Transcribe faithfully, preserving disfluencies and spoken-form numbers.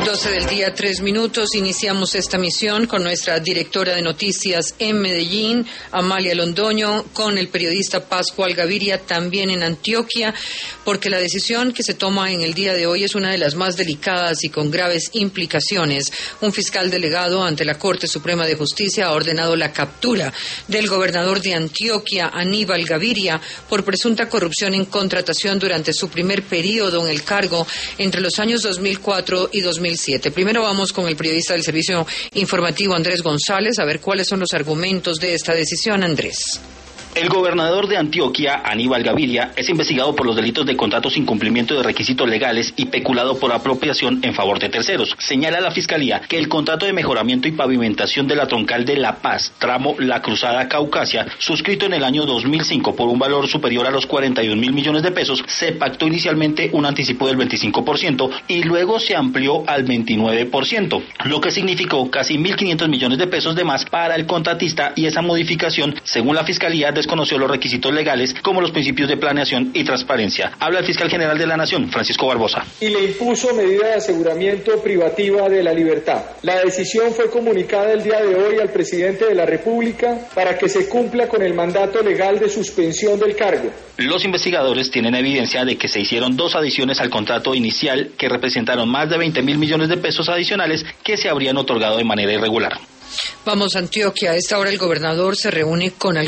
doce del día, tres minutos. Iniciamos esta misión con nuestra directora de noticias en Medellín, Amalia Londoño, con el periodista Pascual Gaviria, también en Antioquia, porque la decisión que se toma en el día de hoy es una de las más delicadas y con graves implicaciones. Un fiscal delegado ante la Corte Suprema de Justicia ha ordenado la captura del gobernador de Antioquia, Aníbal Gaviria, por presunta corrupción en contratación durante su primer periodo en el cargo entre los años dos mil cuatro y dos mil siete. Primero vamos con el periodista del Servicio Informativo, Andrés González, a ver cuáles son los argumentos de esta decisión. Andrés. El gobernador de Antioquia, Aníbal Gaviria, es investigado por los delitos de contratos sin cumplimiento de requisitos legales y peculado por apropiación en favor de terceros. Señala la Fiscalía que el contrato de mejoramiento y pavimentación de la troncal de La Paz, tramo La Cruzada Caucasia, suscrito en el año dos mil cinco por un valor superior a los cuarenta y un mil millones de pesos, se pactó inicialmente un anticipo del veinticinco por ciento y luego se amplió al veintinueve por ciento, lo que significó casi mil quinientos millones de pesos de más para el contratista, y esa modificación, según la Fiscalía, conoció los requisitos legales como los principios de planeación y transparencia. Habla el fiscal general de la Nación, Francisco Barbosa. Y le impuso medida de aseguramiento privativa de la libertad. La decisión fue comunicada el día de hoy al presidente de la República para que se cumpla con el mandato legal de suspensión del cargo. Los investigadores tienen evidencia de que se hicieron dos adiciones al contrato inicial que representaron más de veinte mil millones de pesos adicionales que se habrían otorgado de manera irregular. Vamos a Antioquia. A esta hora el gobernador se reúne con